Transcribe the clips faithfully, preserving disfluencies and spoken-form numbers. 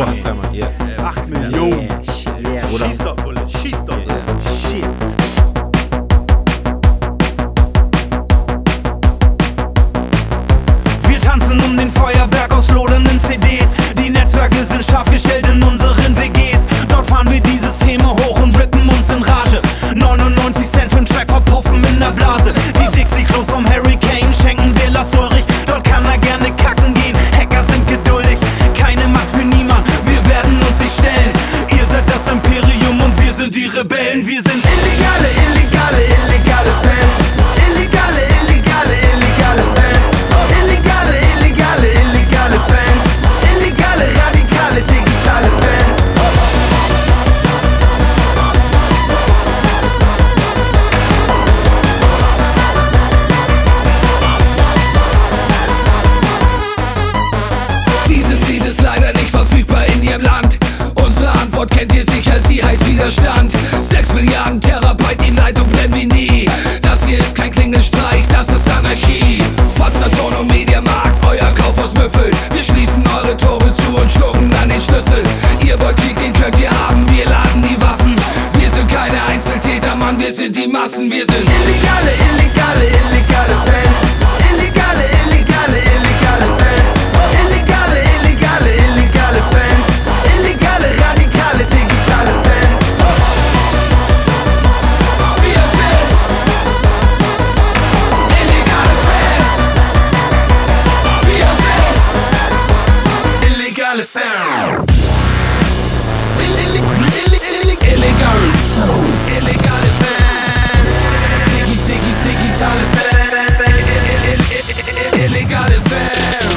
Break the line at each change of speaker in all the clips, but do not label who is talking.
Übergangsklammer, yeah.
acht Millionen.
Yeah, shit, yeah.
Oder?
Schieß doch, Bulle, schieß doch.
Yeah.
Shit.
Wir tanzen um den Feuerberg aus lodernden C Ds. Die Netzwerke sind scharf gestellt in unseren W Gs. Dort fahren wir die Systeme hoch und rippen uns in Rage. neunundneunzig Cent für 'n Track verpuffen in der Blase. Die Dixie-Klos vom Hurricane schenken wir Lars Ulrich. Dort kann er gerne kacken gehen. Hacker sind geduldig, keine Macht für niemand. Wir werden uns nicht stellen. Ihr seid das Imperium und wir sind die Rebellen. Wir sind illegale, illegale, illegale Fans. Illegale, illegale, illegale Fans. Illegale, illegale, illegale Fans. Illegale, radikale, digitale Fans.
Dieses Lied ist leider nicht verfügbar in Ihrem Land. Unsere Antwort kennt ihr sicher, sie heißt Widerstand. Sechs Milliarden Terabyte, die Leitung brennt wie nie. Das hier ist kein Klingelstreich, das ist Anarchie. Von Saturn und Mediamarkt, euer Kaufhaus müffelt. Wir schließen eure Tore zu und schlucken dann den Schlüssel. Ihr wollt Krieg, den könnt ihr haben, wir laden die Waffen. Wir sind keine Einzeltäter, Mann, wir sind die Massen. Wir sind
illegale, illegale, illegale Fans. Illegale, illegale, illegale Fans. Illegale, illegale, illegale Fans. Illegale, radikale, digitale Fans.
Wir sind illegale Fans. Wir sind
Illegale Fans.
illegale, illegale Fans.
Digi, digi, digitale Fans.
Illegale Fans.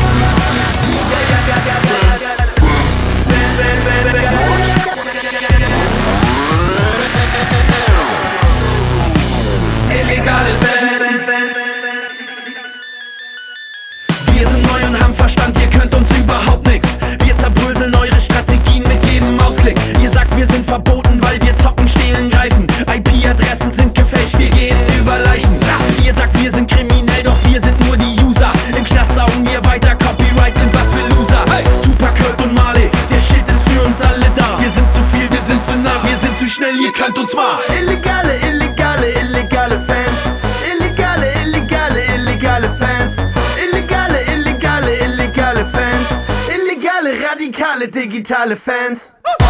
Illegale Fans.
Wir sind neu und haben Verstand, ihr könnt uns überhaupt nix. Wir zerbröseln eure Strategien mit jedem Mausklick. Ihr sagt, wir sind verboten, weil wir zocken, stehlen, greifen. I P-Adressen sind gefälscht, wir gehen über Leichen. Ihr sagt, wir sind kriminell, doch wir sind nur die User. Im Knast saugen wir weiter, Copyrights sind was für Loser. Hey, Tupac, Kurt und Marley, der Shit ist für uns alle da. Wir sind zu viel, wir sind zu nah, wir sind zu schnell, ihr könnt uns mal. Illegale, illegale, illegale Fans. Illegale, illegale, illegale Fans. Illegale, illegale, illegale Fans. Illegale, radikale, digitale Fans.